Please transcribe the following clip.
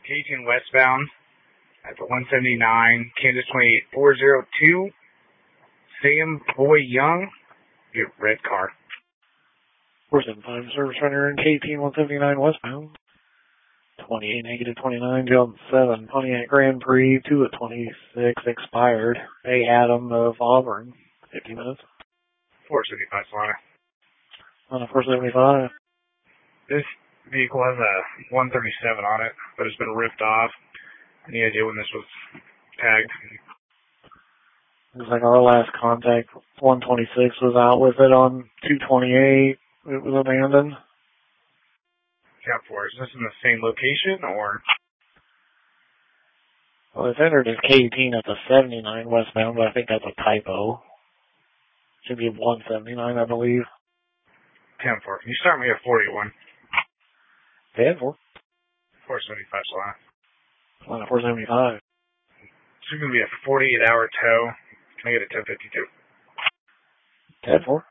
K18 westbound at the 179, Kansas 28402, Sam Boy Young, your red car. 475 service runner in K18 179 westbound. 28 negative 29, Jones 7, Pontiac Grand Prix, 2 at 26, expired. A. Adam of Auburn, 50 minutes. 475 Solana. 475. This vehicle has a 137 on it, but it's been ripped off. Any idea when this was tagged? Looks like our last contact, 126, was out with it on 228. It was abandoned. Cap 4. Is this in the same location, or? Well, it's entered as K18 at the 79 westbound, but I think that's a typo. Should be 179, I believe. 10-4. Can you start me at 41? 10-4. 475 Solana. 475. This is going to be a 48-hour tow. Can I get a 1052? 10-4.